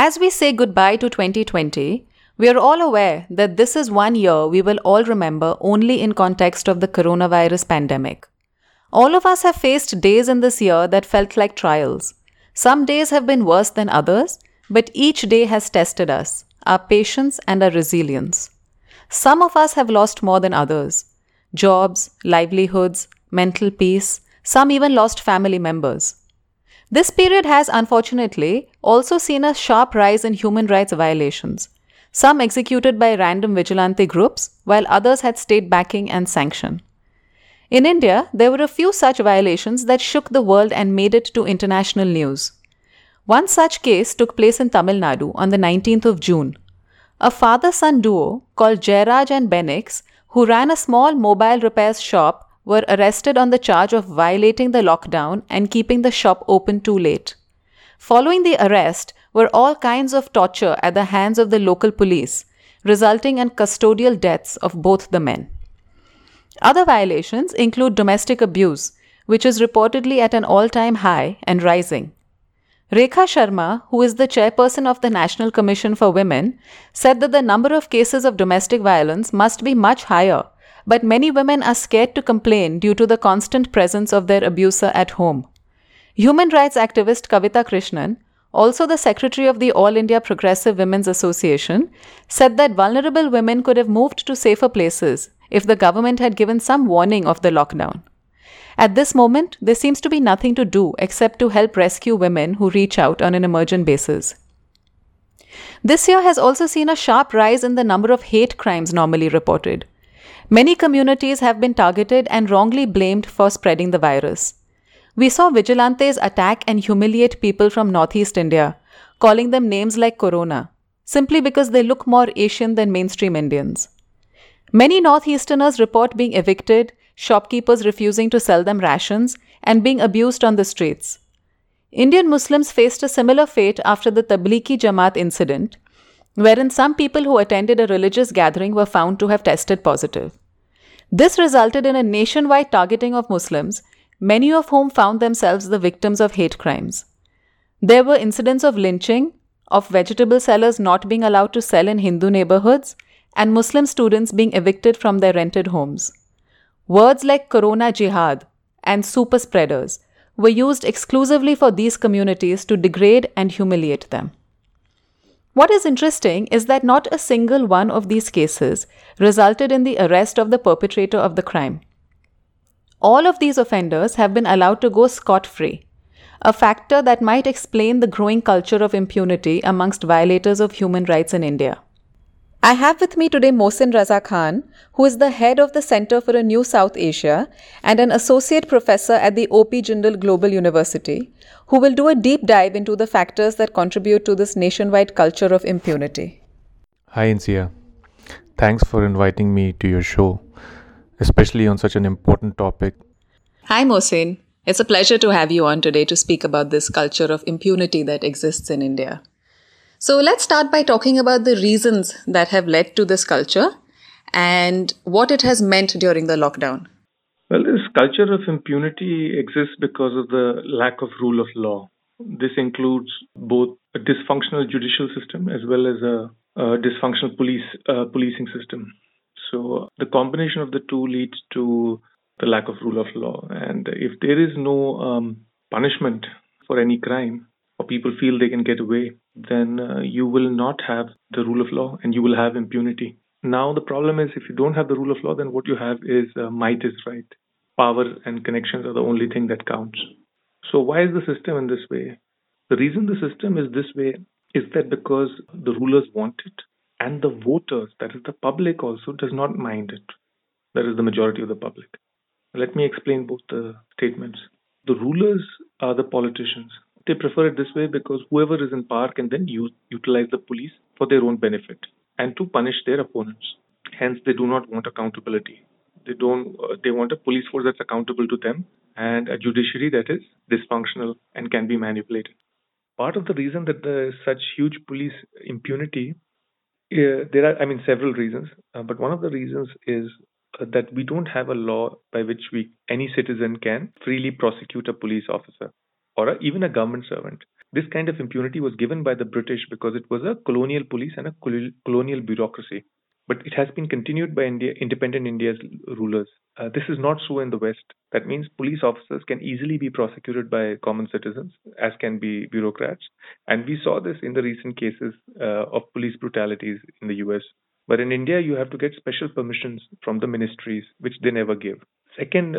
As we say goodbye to 2020, we are all aware that this is one year we will all remember only in context of the coronavirus pandemic. All of us have faced days in this year that felt like trials. Some days have been worse than others, but each day has tested us, our patience and our resilience. Some of us have lost more than others. Jobs, livelihoods, mental peace, some even lost family members. This period has, unfortunately, also seen a sharp rise in human rights violations, some executed by random vigilante groups, while others had state backing and sanction. In India, there were a few such violations that shook the world and made it to international news. One such case took place in Tamil Nadu on the 19th of June. A father-son duo called Jairaj and Benix, who ran a small mobile repairs shop, were arrested on the charge of violating the lockdown and keeping the shop open too late. Following the arrest were all kinds of torture at the hands of the local police, resulting in custodial deaths of both the men. Other violations include domestic abuse, which is reportedly at an all-time high and rising. Rekha Sharma, who is the chairperson of the National Commission for Women, said that the number of cases of domestic violence must be much higher, but many women are scared to complain due to the constant presence of their abuser at home. Human rights activist Kavita Krishnan, also the secretary of the All India Progressive Women's Association, said that vulnerable women could have moved to safer places if the government had given some warning of the lockdown. At this moment, there seems to be nothing to do except to help rescue women who reach out on an emergent basis. This year has also seen a sharp rise in the number of hate crimes normally reported. Many communities have been targeted and wrongly blamed for spreading the virus. We saw vigilantes attack and humiliate people from Northeast India, calling them names like Corona, simply because they look more Asian than mainstream Indians. Many Northeasterners report being evicted, shopkeepers refusing to sell them rations, and being abused on the streets. Indian Muslims faced a similar fate after the Tablighi Jamaat incident, wherein some people who attended a religious gathering were found to have tested positive. This resulted in a nationwide targeting of Muslims, many of whom found themselves the victims of hate crimes. There were incidents of lynching, of vegetable sellers not being allowed to sell in Hindu neighborhoods, and Muslim students being evicted from their rented homes. Words like Corona Jihad and super spreaders were used exclusively for these communities to degrade and humiliate them. What is interesting is that not a single one of these cases resulted in the arrest of the perpetrator of the crime. All of these offenders have been allowed to go scot-free, a factor that might explain the growing culture of impunity amongst violators of human rights in India. I have with me today Mohsin Raza Khan, who is the head of the Center for a New South Asia and an associate professor at the O.P. Jindal Global University, who will do a deep dive into the factors that contribute to this nationwide culture of impunity. Hi Insia, thanks for inviting me to your show, especially on such an important topic. Hi Mohsin, it's a pleasure to have you on today to speak about this culture of impunity that exists in India. So let's start by talking about the reasons that have led to this culture and what it has meant during the lockdown. Well, this culture of impunity exists because of the lack of rule of law. This includes both a dysfunctional judicial system as well as a dysfunctional policing system. So the combination of the two leads to the lack of rule of law. And if there is no punishment for any crime, or people feel they can get away, then you will not have the rule of law and you will have impunity. Now, the problem is if you don't have the rule of law, then what you have is might is right. Power and connections are the only thing that counts. So why is the system in this way? The reason the system is this way is that because the rulers want it and the voters, that is the public also, does not mind it. That is the majority of the public. Let me explain both the statements. The rulers are the politicians. They prefer it this way because whoever is in power can then utilize the police for their own benefit and to punish their opponents. Hence, they do not want accountability. They want a police force that's accountable to them and a judiciary that is dysfunctional and can be manipulated. Part of the reason that there is such huge police impunity, there are, several reasons, but one of the reasons is that we don't have a law by which any citizen can freely prosecute a police officer or even a government servant. This kind of impunity was given by the British because it was a colonial police and a colonial bureaucracy. But it has been continued by independent India's rulers. This is not so in the West. That means police officers can easily be prosecuted by common citizens, as can be bureaucrats. And we saw this in the recent cases of police brutalities in the US. But in India, you have to get special permissions from the ministries, which they never give. Second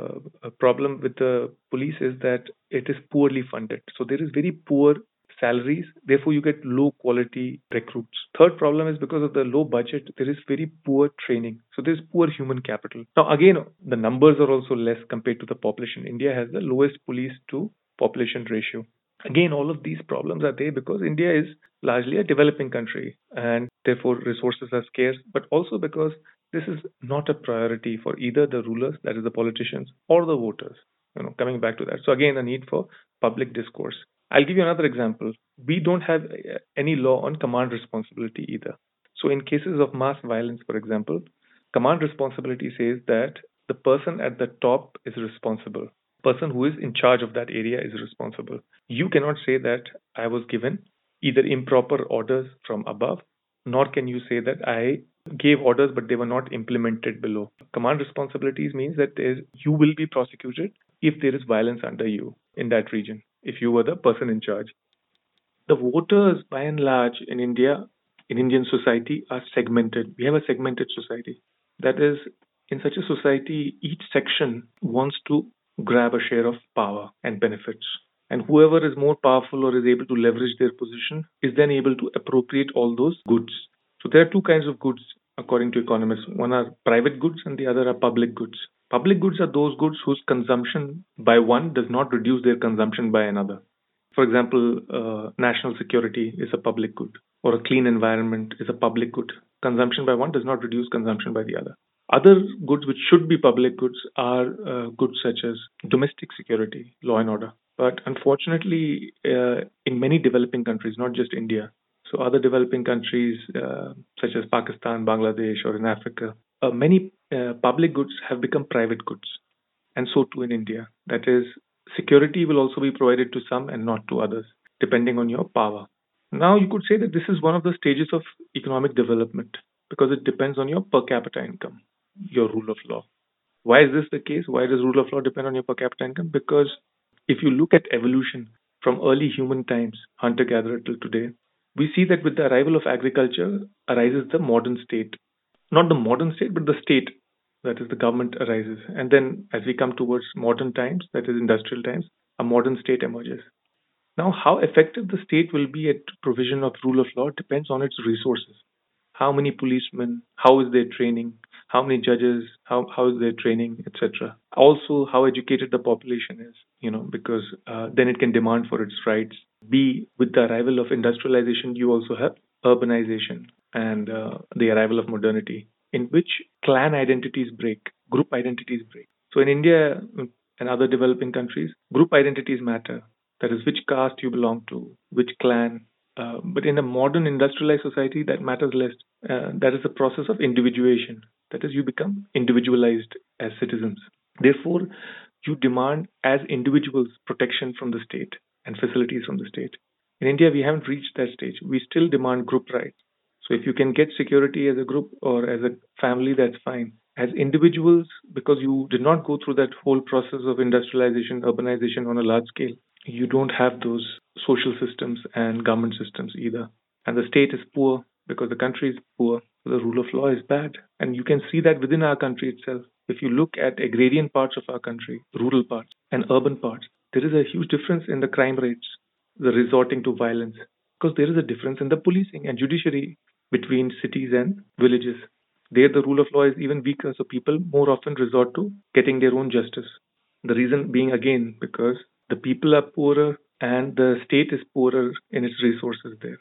problem with the police is that it is poorly funded. So there is very poor salaries, therefore you get low quality recruits. Third problem is because of the low budget, there is very poor training. So there's poor human capital. Now again, the numbers are also less compared to the population. India has the lowest police to population ratio. Again, all of these problems are there because India is largely a developing country and therefore resources are scarce, but also because this is not a priority for either the rulers, that is the politicians, or the voters. Coming back to that. So again, a need for public discourse. I'll give you another example. We don't have any law on command responsibility either. So in cases of mass violence, for example, command responsibility says that the person at the top is responsible. The person who is in charge of that area is responsible. You cannot say that I was given either improper orders from above, nor can you say that I gave orders but they were not implemented below. Command responsibilities means that you will be prosecuted if there is violence under you in that region, if you were the person in charge. The voters, by and large, in India, in Indian society, are segmented. We have a segmented society. That is, in such a society, each section wants to grab a share of power and benefits. And whoever is more powerful or is able to leverage their position is then able to appropriate all those goods. So there are two kinds of goods, according to economists. One are private goods and the other are public goods. Public goods are those goods whose consumption by one does not reduce their consumption by another. For example, national security is a public good, or a clean environment is a public good. Consumption by one does not reduce consumption by the other. Other goods which should be public goods are goods such as domestic security, law and order. But unfortunately, in many developing countries, not just India, so other developing countries such as Pakistan, Bangladesh, or in Africa, many public goods have become private goods. And so too in India. That is, security will also be provided to some and not to others, depending on your power. Now, you could say that this is one of the stages of economic development because it depends on your per capita income, your rule of law. Why is this the case? Why does rule of law depend on your per capita income? Because if you look at evolution from early human times, hunter-gatherer till today, we see that with the arrival of agriculture arises the modern state. Not the modern state, but the state, that is the government, arises. And then as we come towards modern times, that is industrial times, a modern state emerges. Now, how effective the state will be at provision of rule of law depends on its resources. How many policemen, how is their training, how many judges, how is their training, etc. Also, how educated the population is, because then it can demand for its rights. With the arrival of industrialization, you also have urbanization and the arrival of modernity, in which clan identities break, group identities break. So in India and other developing countries, group identities matter. That is, which caste you belong to, which clan. But in a modern industrialized society, that matters less. That is the process of individuation. That is, you become individualized as citizens. Therefore, you demand as individuals protection from the state and facilities from the state. In India, we haven't reached that stage. We still demand group rights. So if you can get security as a group or as a family, that's fine. As individuals, because you did not go through that whole process of industrialization, urbanization on a large scale, you don't have those social systems and government systems either. And the state is poor because the country is poor. So the rule of law is bad. And you can see that within our country itself. If you look at agrarian parts of our country, rural parts and urban parts, there is a huge difference in the crime rates, the resorting to violence, because there is a difference in the policing and judiciary between cities and villages. There, the rule of law is even weaker, so people more often resort to getting their own justice. The reason being, again, because the people are poorer and the state is poorer in its resources there.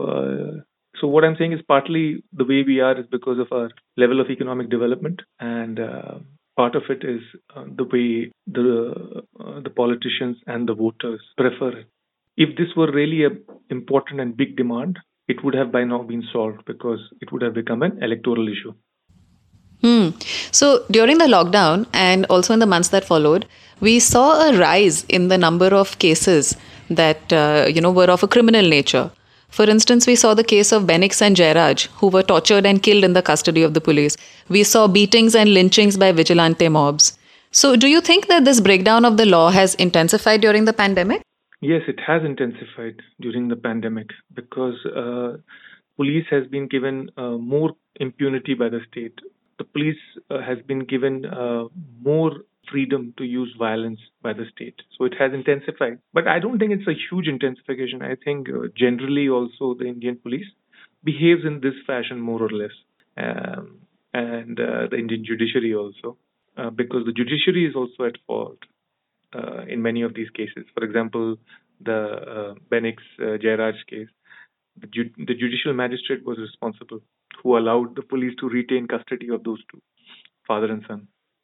So what I'm saying is partly the way we are is because of our level of economic development, and part of it is the way the politicians and the voters prefer it. If this were really an important and big demand, it would have by now been solved because it would have become an electoral issue. So during the lockdown and also in the months that followed, we saw a rise in the number of cases that were of a criminal nature. For instance, we saw the case of Benix and Jairaj, who were tortured and killed in the custody of the police. We saw beatings and lynchings by vigilante mobs. So, do you think that this breakdown of the law has intensified during the pandemic? Yes, it has intensified during the pandemic because police has been given more impunity by the state. The police has been given more freedom to use violence by the state. So it has intensified. But I don't think it's a huge intensification. I think generally also the Indian police behaves in this fashion more or less. And the Indian judiciary also, because the judiciary is also at fault in many of these cases. For example, the Benix Jairaj case, the judicial magistrate was responsible, who allowed the police to retain custody of those two, father and son.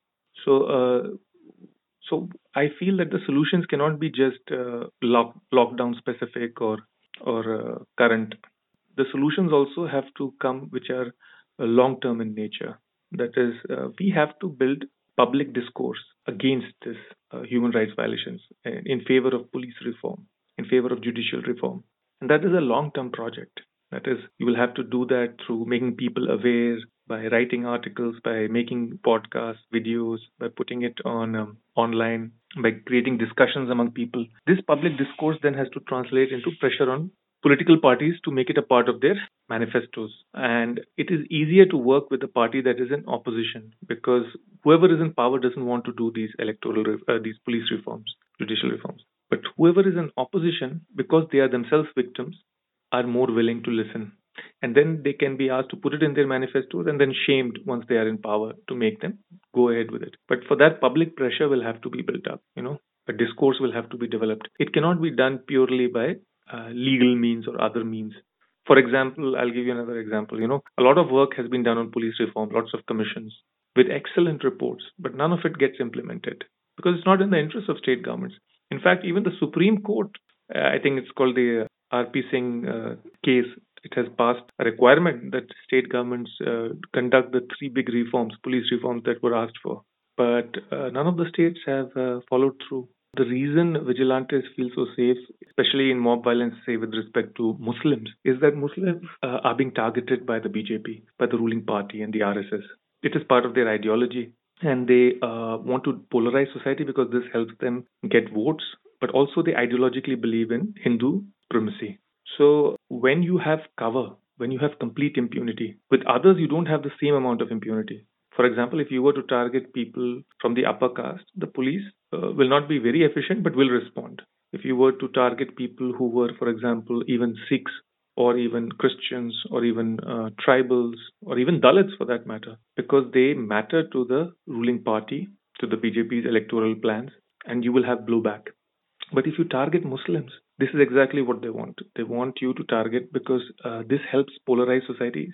So I feel that the solutions cannot be just lockdown specific or current. The solutions also have to come which are long term in nature. That is, we have to build public discourse against this human rights violations in favor of police reform, in favor of judicial reform. And that is a long term project. That is, you will have to do that through making people aware, by writing articles, by making podcasts, videos, by putting it on online, by creating discussions among people. This public discourse then has to translate into pressure on political parties to make it a part of their manifestos. And it is easier to work with a party that is in opposition because whoever is in power doesn't want to do these these police reforms, judicial reforms. But whoever is in opposition, because they are themselves victims, are more willing to listen. And then they can be asked to put it in their manifestos and then shamed once they are in power to make them go ahead with it. But for that, public pressure will have to be built up. A discourse will have to be developed. It cannot be done purely by legal means or other means. For example, I'll give you another example. A lot of work has been done on police reform, lots of commissions with excellent reports, but none of it gets implemented because it's not in the interest of state governments. In fact, even the Supreme Court, I think it's called the R.P. Singh case, it has passed a requirement that state governments conduct the three big reforms, police reforms that were asked for. But none of the states have followed through. The reason vigilantes feel so safe, especially in mob violence, say with respect to Muslims, is that Muslims are being targeted by the BJP, by the ruling party and the RSS. It is part of their ideology. And they want to polarize society because this helps them get votes, but also they ideologically believe in Hindu supremacy. So when you have cover, when you have complete impunity, with others you don't have the same amount of impunity. For example, if you were to target people from the upper caste, the police will not be very efficient but will respond. If you were to target people who were, for example, even Sikhs or even Christians or even tribals or even Dalits for that matter, because they matter to the ruling party, to the BJP's electoral plans, and you will have blowback. But if you target Muslims, this is exactly what they want. They want you to target because this helps polarize societies,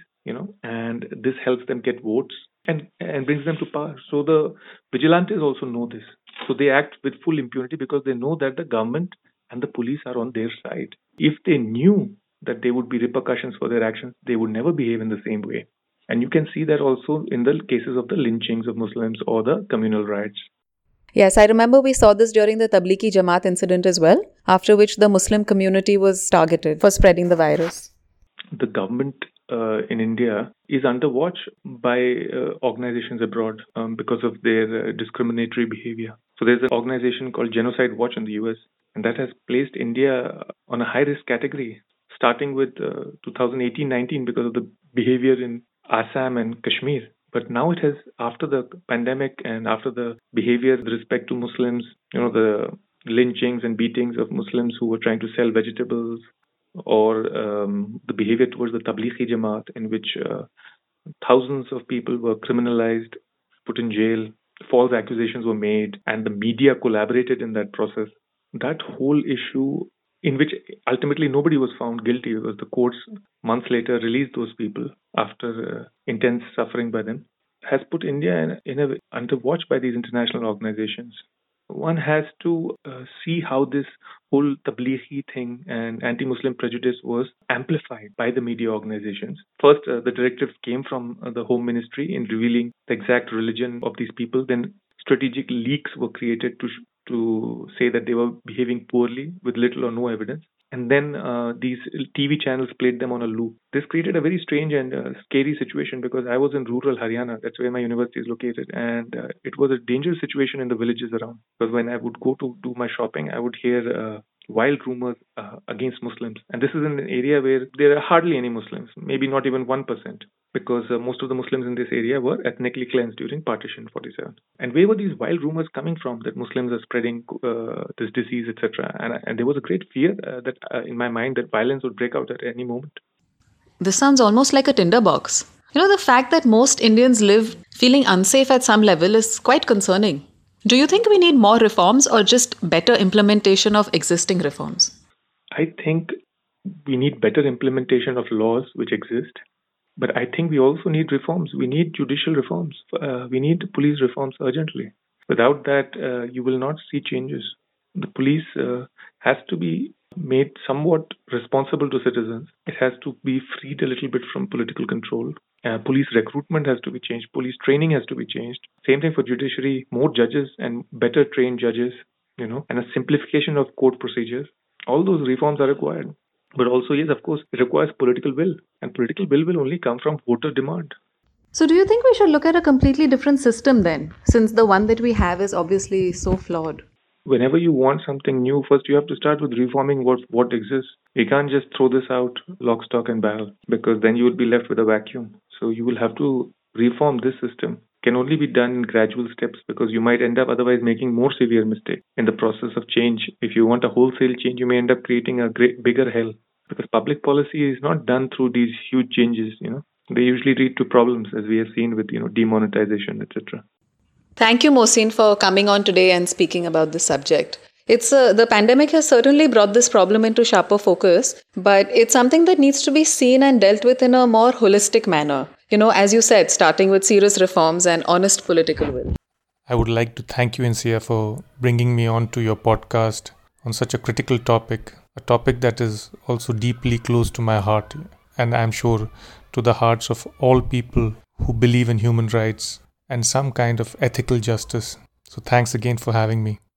and this helps them get votes and brings them to power. So the vigilantes also know this. So they act with full impunity because they know that the government and the police are on their side. If they knew that there would be repercussions for their actions, they would never behave in the same way. And you can see that also in the cases of the lynchings of Muslims or the communal riots. Yes, I remember we saw this during the Tablighi Jamaat incident as well, after which the Muslim community was targeted for spreading the virus. The government in India is under watch by organizations abroad because of their discriminatory behavior. So there's an organization called Genocide Watch in the US, and that has placed India on a high-risk category, starting with 2018-19 because of the behavior in Assam and Kashmir. But now it has, after the pandemic and after the behavior with respect to Muslims, the lynchings and beatings of Muslims who were trying to sell vegetables, or the behavior towards the Tablighi Jamaat, in which thousands of people were criminalized, put in jail, false accusations were made, and the media collaborated in that process. That whole issue, in which ultimately nobody was found guilty because the courts months later released those people after intense suffering by them, has put India under watch by these international organizations one has to see how this whole tablighi thing and anti-Muslim prejudice was amplified by the media organizations. First, the directives came from the Home Ministry in revealing the exact religion of these people. Then strategic leaks were created to say that they were behaving poorly with little or no evidence. And then these TV channels played them on a loop. This created a very strange and scary situation because I was in rural Haryana. That's where my university is located. And it was a dangerous situation in the villages around. Because when I would go to do my shopping, I would hear wild rumors against Muslims. And this is in an area where there are hardly any Muslims, maybe not even 1%, because most of the Muslims in this area were ethnically cleansed during Partition 47. And where were these wild rumors coming from that Muslims are spreading this disease, etc.? And there was a great fear that in my mind that violence would break out at any moment. This sounds almost like a tinderbox. The fact that most Indians live feeling unsafe at some level is quite concerning. Do you think we need more reforms or just better implementation of existing reforms? I think we need better implementation of laws which exist. But I think we also need reforms. We need judicial reforms. We need police reforms urgently. Without that, you will not see changes. The police has to be made somewhat responsible to citizens. It has to be freed a little bit from political control. Police recruitment has to be changed. Police training has to be changed. Same thing for judiciary, more judges and better trained judges, and a simplification of court procedures. All those reforms are required. But also, yes, of course, it requires political will. And political will only come from voter demand. So do you think we should look at a completely different system then, since the one that we have is obviously so flawed? Whenever you want something new, first you have to start with reforming what exists. You can't just throw this out lock, stock and barrel, because then you would be left with a vacuum. So you will have to reform this system. Can only be done in gradual steps because you might end up otherwise making more severe mistakes in the process of change. If you want a wholesale change, you may end up creating a bigger hell because public policy is not done through these huge changes. They usually lead to problems, as we have seen with demonetization, etc. Thank you, Mohsin, for coming on today and speaking about this subject. The pandemic has certainly brought this problem into sharper focus, but it's something that needs to be seen and dealt with in a more holistic manner. As you said, starting with serious reforms and honest political will. I would like to thank you, Insia, for bringing me on to your podcast on such a critical topic, a topic that is also deeply close to my heart, and I'm sure to the hearts of all people who believe in human rights and some kind of ethical justice. So thanks again for having me.